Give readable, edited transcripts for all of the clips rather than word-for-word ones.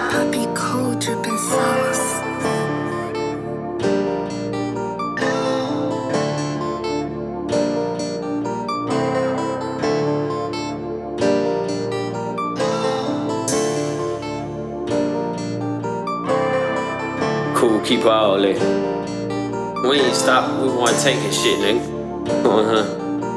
Puppy cold dripping sauce. Cool, keep all that. We ain't stopping, we wanna take it shit, nigga.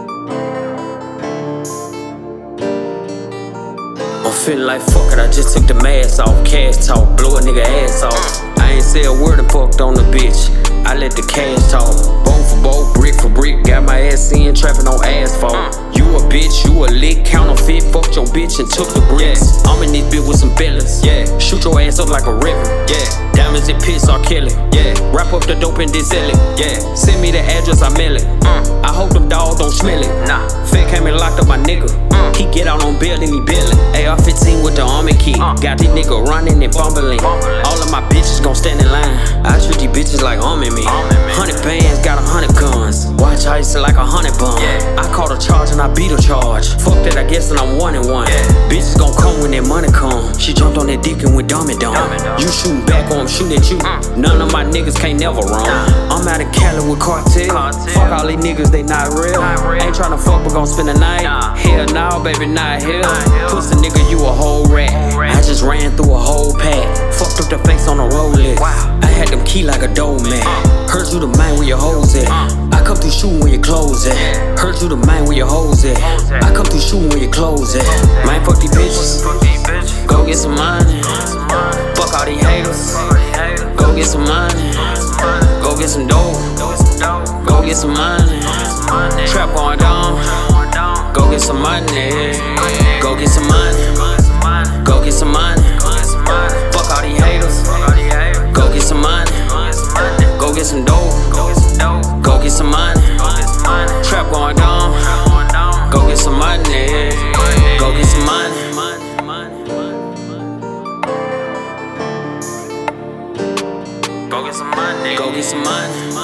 I'm feeling like fuck it, I just took the mask off. Cash talk, blow a nigga ass off. I ain't say a word and fucked on the bitch. I let the cash talk. Bone for bone, brick for brick. Got my ass in, trapping on asphalt. You a bitch, you a lick, counterfeit. Fucked your bitch and took the bricks. I'm in this bitch with some fellas. Yeah, shoot your ass up like a river. Yeah, diamonds and piss are killing. Yeah, wrap up the dope and then sell it. Yeah, send me the address, I mail it. I hope them dogs don't smell it. Nah, Fed came and locked up my nigga. He get out on bail and he billin'. AR-15 with the army key. Got this nigga running and fumbling. All of my bitches gon' stand in line. I treat these bitches like arming me. 100 bands, got 100 guns. Watch ice like 100 bun. I caught a charge and I beat a charge. Fuck that, I guess that I'm 1 and 1. Bitches gon' come when that money come. She jumped on that dick and went dumb and dumb. You shooting back or I'm shooting at you. None of my niggas can't never run. I'm out of Cali with cartel. Fuck all these niggas, they not real. Ain't tryna fuck but gon' spend the night. Hell no, baby, not here. Pussy nigga, you a whole rat. I just ran through a whole pack. Fucked up the face on a Rolex. I had them key like a dough man. Heard you the man where your hoes at. I come through shooting where your clothes at. Heard you the man where your hoes at. I come through shooting where your clothes at. Man, fuck these bitches. Go get some money. Fuck all these haters. Go get some money. Go get some dough. Go get some money. Trap going down. Go get some money. Go get some money. Go get some money. Fuck all these haters. Go get some money. Go get some dough. Go get some money. Trap going down. Go get some money. Go get some money. Go get some money. Go get some money.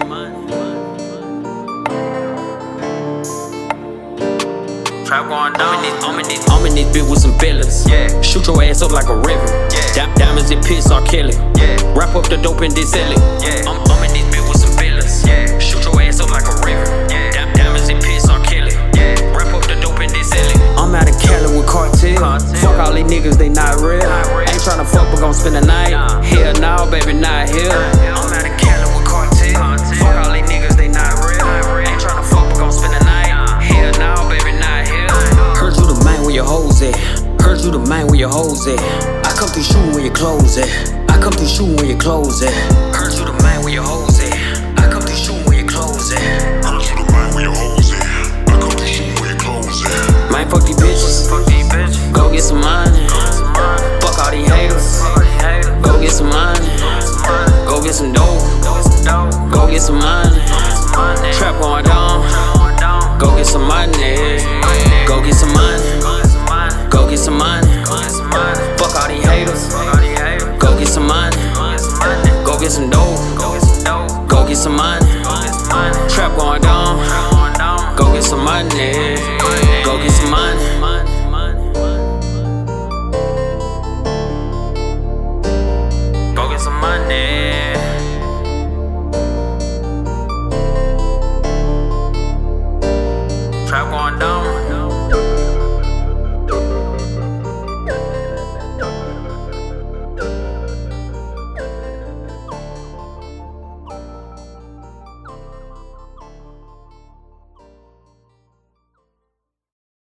Trap going down. I'm in this bitch with some fellas. Yeah, shoot your ass up like a river. Yeah, diamonds and piss are killing. Yeah, wrap up the dope and then sell it. Yeah, I'm in this bitch with some fellas. Yeah, shoot your ass up like a river. Yeah, diamonds and piss are killing. Yeah, wrap up the dope and then sell it. I'm out of Cali with cartel. Fuck all these niggas, they not real. Ain't tryna fuck but gon' spend the night. Hell no, baby, not here. I'm out of Cali with cartel. Fuck all these niggas, they not real. Ain't tryna fuck but gon' spend the night. Hell no, baby, not here. Heard you the man where your hoes at. Heard you the man where your hoes at. I come through shooting where your clothes at. I come through shooting where your clothes at. Heard you the man where your hoes at. I come through shooting where your clothes at. Heard you the man where your hoes at. I come through shooting where your clothes at. Man, fuck these bitches. Go get some money. Fuck all these haters. Go get some money. Go get some dough. Go get some money. Trap going down. Go get some money. Go get some money. Go get some money.